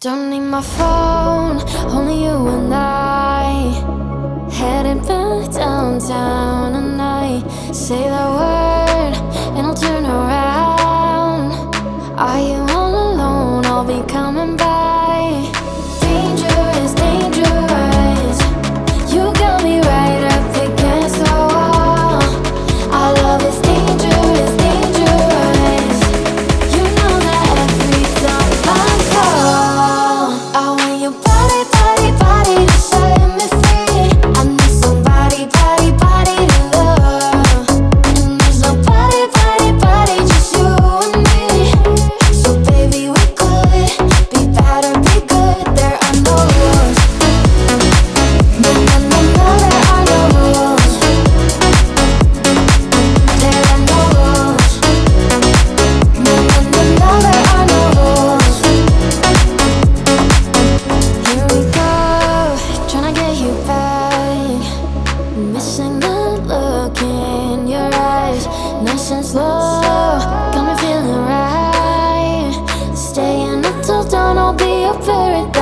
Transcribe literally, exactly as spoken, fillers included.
Don't need my phone, only you and I. Headed back downtown and I say the word and I'll turn around. Are you all alone? I'll be coming by. Dangerous, dangerous. You got me right up against the wall. Our love is dangerous, dangerous. You know that every time I call, I want your body, body, body to set me free. I need somebody, body, body to love. And there's nobody, body, body, just you and me. So baby, we could be bad or be good. There are no rules. No, no, no, no, there are no rules. There are no rules. No, no, no, no, there are no rules. Here we go, tryna get you back. Missing the look in your eyes. Nice and slow, got me feeling right. Staying up till dawn, I'll be your paradise.